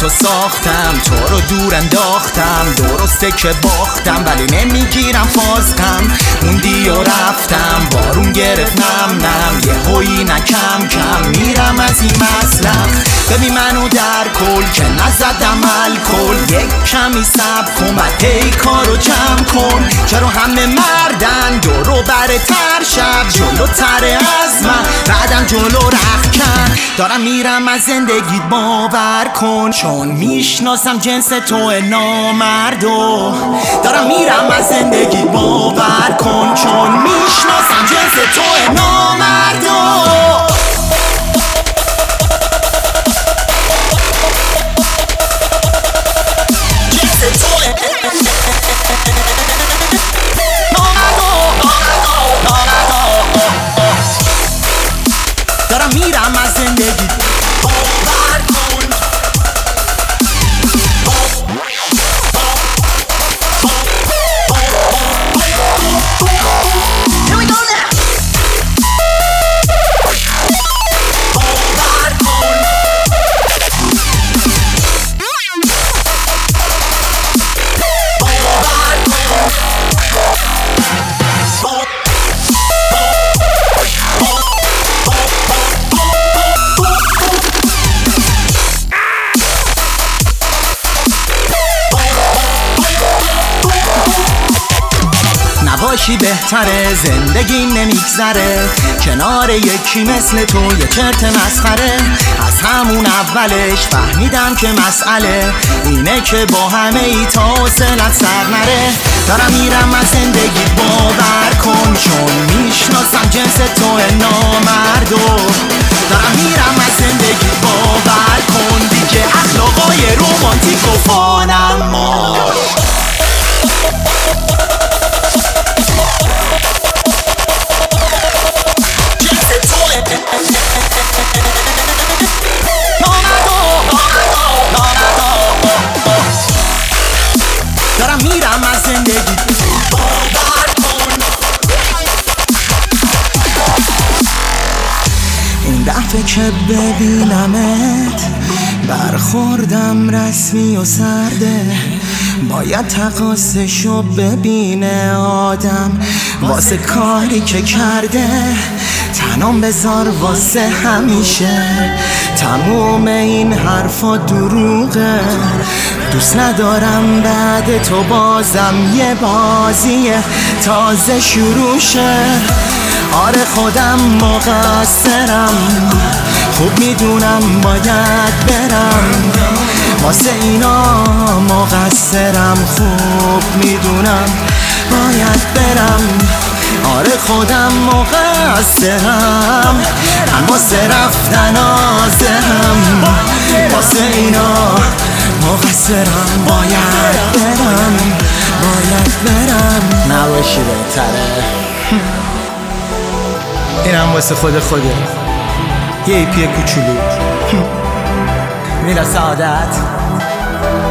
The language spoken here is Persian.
تو ساختم، تو رو دور انداختم، درسته که باختم ولی نمیگیرم فازم. موندی و رفتم، بارون گرفت نم یه هویی نکم کم میرم از این مسلخ. ببین منو در کل که نزدم الکل، یک کمی صبر کن بعد هی کارو جمع کن. چرا همه مردن دورو بره تر، شب جلوتر از من بعدم جلو رخکن. دارم میرم از زندگیت باور کن، چون میشناسم جنس تو نامردو. دارم میرم از زندگیت باور کن، چون میشناسم جنس تو نامردو. دارم میرم از زندگی باور کن. Here we go now. باور کن. باور کن. نباشی بهتره، زندگی نمیگذره کنار یکی مثل تو، یه چرت مسخره. از همون اولش فهمیدم که مسئله اینه که با همه ای تا حوصلت سر نره. دارم میرم از زندگی باور کن، چون میشناسم جنس تو نامردو. دارم میرم از زندگی باور کن، دیگه اخلاقای رومانتیک و فانم ماش. دارم میرم از زندگی باور کن. این دفعه که ببینمت برخوردم رسمی و سرده، باید تقاصشو ببینه آدم واسه کاری که کرده. تنام بذار واسه همیشه، تموم این حرفا دروغه. دوست ندارم بعد تو بازم یه بازی تازه شروع شه. آره خودم مقصرم، خوب میدونم باید برم، واسه اینا مقصرم، خوب میدونم باید برم. آره خودم مقصرم، من واسه رفتن آزم، واسه اینا مقصرم، باید برم. نباشی بهتره. اینم واسه خوده یه ایپی کوچولو میرسه عادت.